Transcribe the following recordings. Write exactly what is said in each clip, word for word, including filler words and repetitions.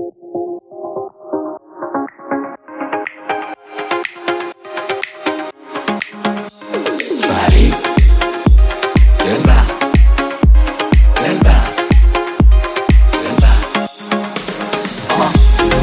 فرید دلبر دلبر دلبر آه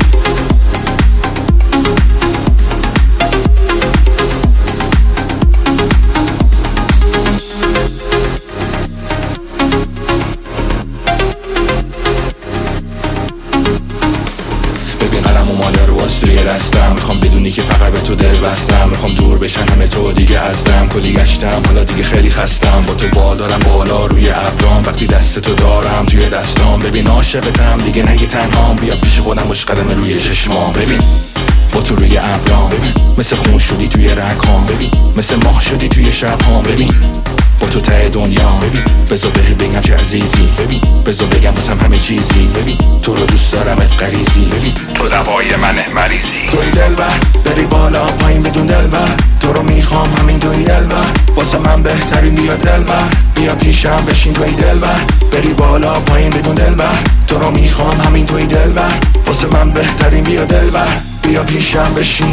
ببین قلم و ماله رو روی دستم، میخوام بدونی که فقط به تو دل بستم، میخوام دور بشن همه تو دیگه ازدم، کلی گشتم حالا دیگه خیلی خستم، با تو بال دارم بالا روی ابرام، وقتی دست تو دارم توی دستام، ببین عاشقتم دیگه نگی تنهام، بیا پیش خودم باش قدم روی چشمام، ببین با تو روی ابرام، ببین مثل خون شدی توی رگام، ببین مثل ماه شدی توی شبهام، ببین با تو ته دنیا، ببین بذار بهت بگم چه عزیزی، ببین بذار بگم واسم همه چیزی، ببین تو رو دوست دارمت غریزی، ببین تو دوای منه مریضی، توی دلبر بری بالا پایین بدون دلبر، تو رو میخوام همین توی دلبر، واسه من بهترین بیا دلبر، بیا پیشم بشین توی دلبر، بری بالا پایین بدون دلبر، تو رو میخوام همین توی دلبر، واسه من بهترین بیا دلبر، بیا پیشم بشین.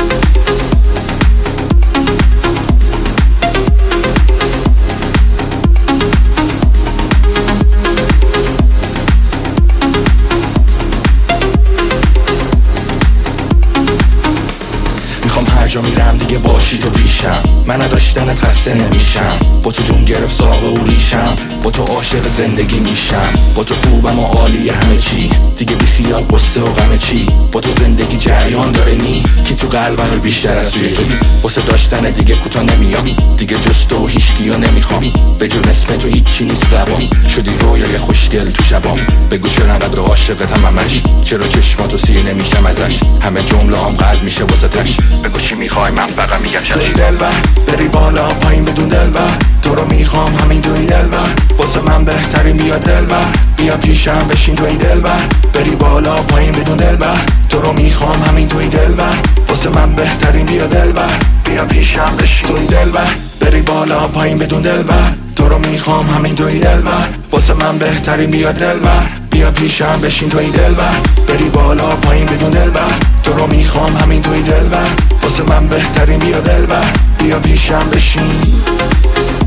میخوام هر جا میرم دیگه باشی تو پیشم، من نداشتنت خسته نمیشم، با تو جون گرفت ساق و ریشم، با تو عاشق زندگی میشم، با تو خوبم و عالی همه چی، دیگه بی خیال قصه و غم چی، با تو زندگی جریان داره نی، کی تو قلبم رو بیشتر از توی توی، واسه داشتن دیگه کوتا نمیام، دیگه جز تو هیچکیو نمیخوام، به جون اسم تو هیچی نیست قبام، شدی رویای خوشگل تو شبام، بگو چرا انقدر عاشقتم همش، چرا چشماتو سیر نمیشم ازش، همه جمله هم قلب میشه واسه تش، بگو چی میخوای من فقط میگم چشم، توی دلبر بری بالا پایین بدون دلبر، تو رو میخوام همین توی دلبر، واسه من بهترین بیا دلبر، بیا پیشم بشین توی دلبر، بری بالا پایین بدون دلبر، تو رو میخوام همین توی دلبر، واسه من بهترین بیا دلبر، بیا پیشم بشین توی دلبر، بری بالا پایین بدون دلبر، تو رو میخوام همین توی دلبر، واسه من بهترین بیا دلبر، بیا پیشم بشین توی دلبر، بری بالا پایین بدون دلبر، تو رو میخوام همین توی دلبر، واسه من بهترین بیا دلبر، بیا پیشم بشین.